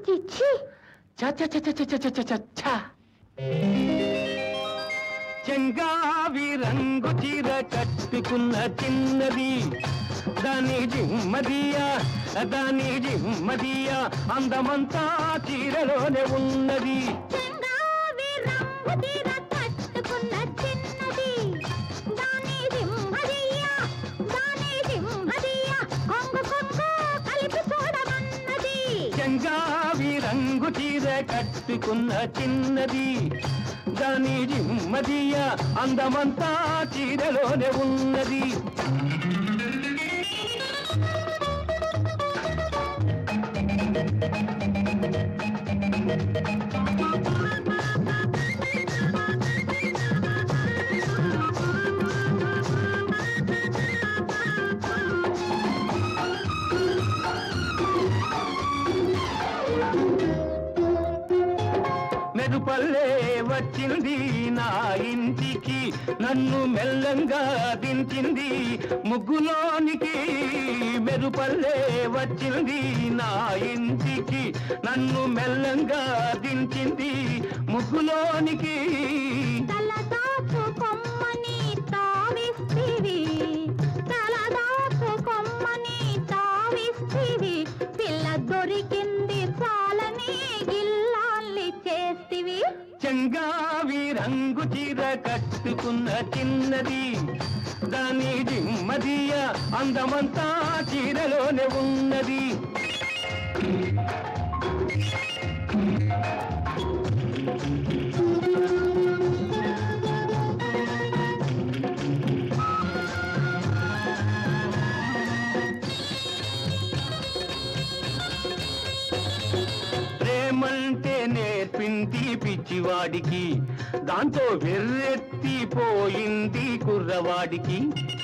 చిచ్చి చెంగావి రంగు చీర కట్టుకున్న చిన్నది దాని జిమ్మదియా అందమంతా చీరలోనే ఉన్నది. చెంగావి రంగు చీర కట్టుకున్న చిన్నది దాని జిమ్మదియా కొంగు కలిపి చూడమన్నది. చెంగావి రంగు చీర కట్టుకున్న చిన్నది దాని జిమ్మదియా అందమంతా చీరలోనే ఉన్నది. మెరుపల్లే వచ్చింది నా ఇంటికి నన్ను మెల్లంగా దించింది ముగ్గులోనికి. మెరుపల్లే వచ్చింది నా ఇంటికి నన్ను మెల్లంగా దించింది ముగ్గులోనికి. తలదాపు కొమ్మని తావిస్తివి పిల్ల దొరికింది చాలని గిల్లాల్ని చేస్తివి. చెంగావి రంగు చీర కట్టుకున్న చిన్నది దాని జిమ్మదియా అందమంతా చీరలోనే ఉన్నది. ప్రేమంటే నేర్పింది పిచ్చివాడికి దాంతో వెర్రెత్తిపోయింది కుర్రవాడికి.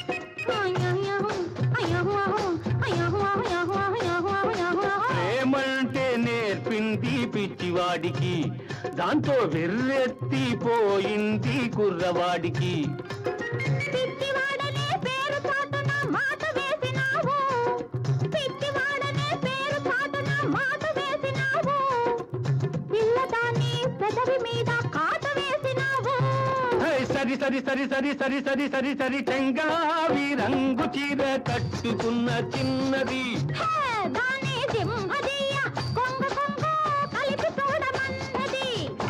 ప్రేమంటే నేర్పింది పిచ్చివాడికి దాంతో వెర్రెత్తిపోయింది కుర్రవాడికి. సరి చెంగావి రంగు చీర కట్టుకున్న చిన్నది దాని జిమ్మదియా కొంగు కలిపి చూడమన్నది.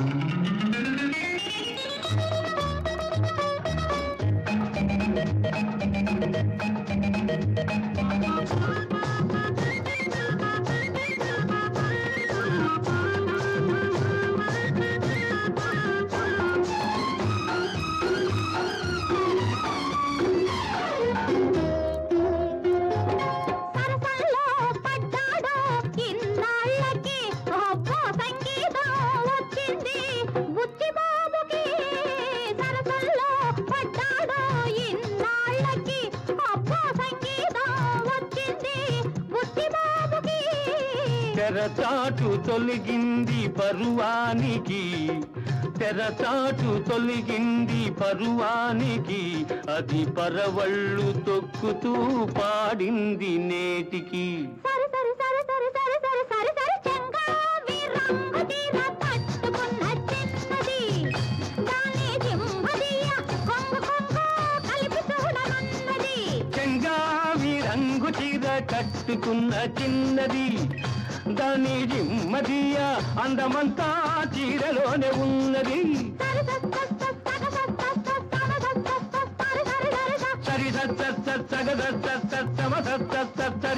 తెరచాటు తొలగింది పరువానికి అది పరవళ్ళు తొక్కుతూ పాడింది నేటికి. చెంగావి రంగు చీర కట్టుకున్న చిన్నది దాని జిమ్మదియా కొంగు కలిపి చూడమన్నది. చెంగావి రంగు చీర కట్టుకున్న చిన్నది దాని జిమ్మదియా అందమంతా చీరలోనే ఉన్నది. సరి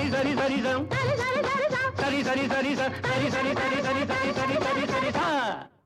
సరి